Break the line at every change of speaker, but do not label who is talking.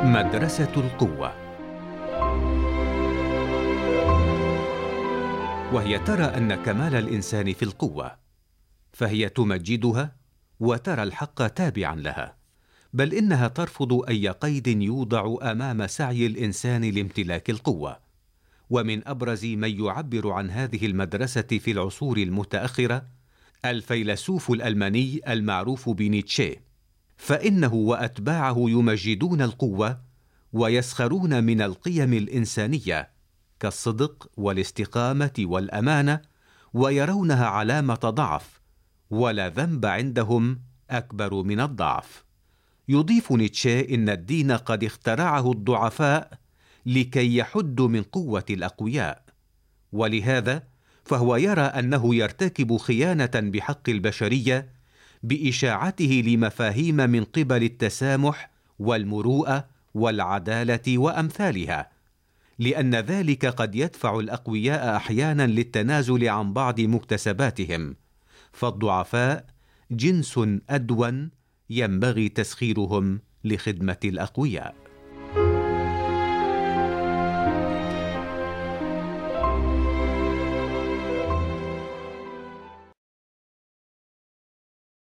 مدرسة القوة. وهي ترى أن كمال الإنسان في القوة، فهي تمجدها وترى الحق تابعا لها، بل إنها ترفض أي قيد يوضع أمام سعي الإنسان لامتلاك القوة. ومن أبرز من يعبر عن هذه المدرسة في العصور المتأخرة الفيلسوف الألماني المعروف بنيتشه، فإنه وأتباعه يمجدون القوة ويسخرون من القيم الإنسانية كالصدق والاستقامة والأمانة، ويرونها علامة ضعف، ولا ذنب عندهم أكبر من الضعف. يضيف نيتشه إن الدين قد اخترعه الضعفاء لكي يحدوا من قوة الأقوياء، ولهذا فهو يرى أنه يرتكب خيانة بحق البشرية بإشاعته لمفاهيم من قبل التسامح والمروءة والعدالة وأمثالها، لأن ذلك قد يدفع الأقوياء أحيانا للتنازل عن بعض مكتسباتهم، فالضعفاء جنس أدون ينبغي تسخيرهم لخدمة الأقوياء.